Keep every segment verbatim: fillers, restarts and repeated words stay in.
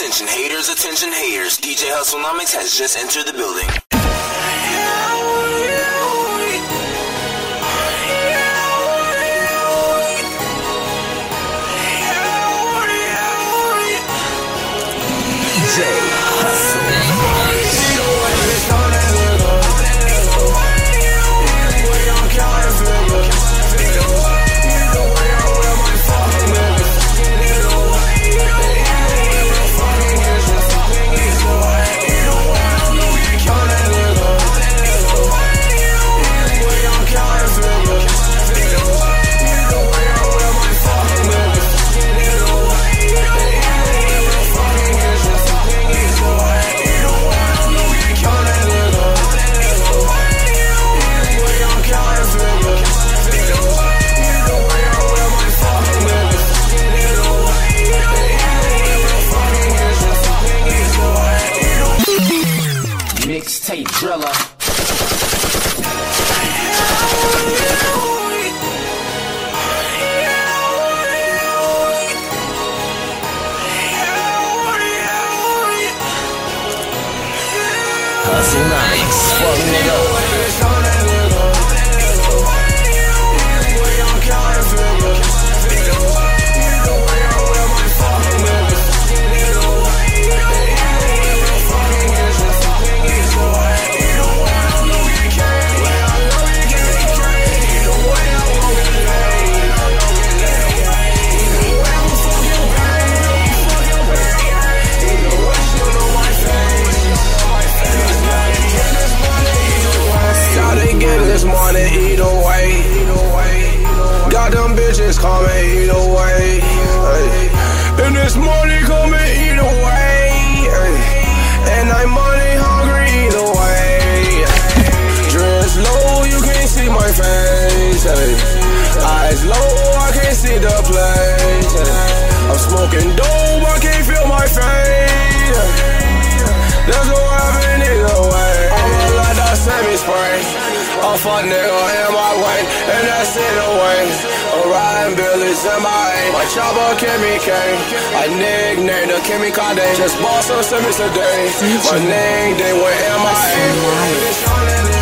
Attention haters, attention haters. D J Hustlenomics has just entered the building. D J Hustlenomics. Mixtape Driller. Hustlenomics. Fuck nigga. This morning, either way. Got them bitches coming either way. And this money coming either way. And I'm money hungry either way. Dress low, you can't see my face. Eyes low, I can't see the place. I'm smoking dope, I can't feel my face. There's no heaven either way. I'ma let that semi-spray a fuck nigga in my way, and that's it away. I'm riding Billy's in my A. My chopper Kimmy K. I nicknamed her Kimmy Kade. Just bought some semis today. My name they went in my A.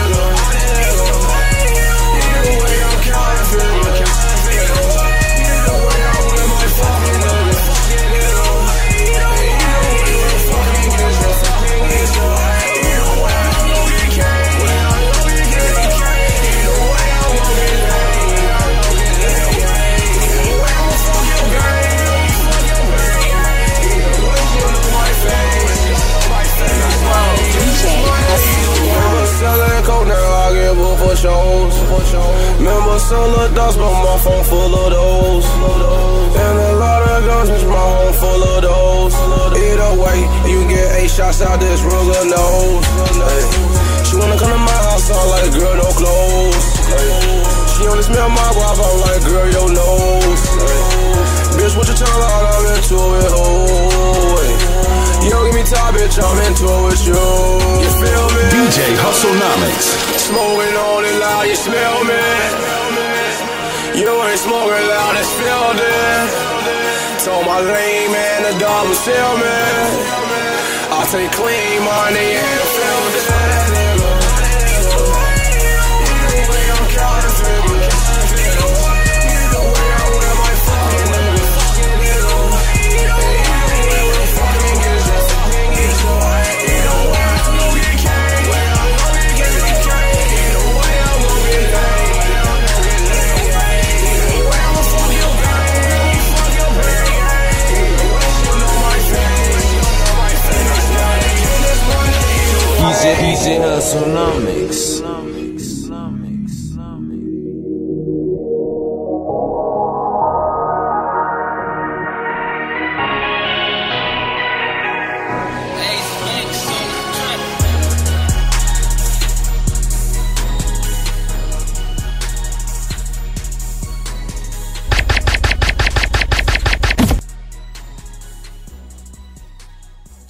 Shows. Remember solar dust, but my phone full of those. And a lot of guns, bitch, my home full of those. Either way, you get eight shots out this Ruger nose. Hey. She wanna come to my house, I'm like, girl, no clothes. Hey. She only smell my guap, I'm like, girl, your nose. Hey. Bitch, what you tell her, I'm into it, oh. Hey. You don't give me top, bitch, I'm into it with you. You feel me? D J Hustlenomics. Smoking on it loud, you smell me. You ain't smoking loud, it's filled in. Told my lame man to double sell me. I take clean money and filled in. D J Hustlenomics.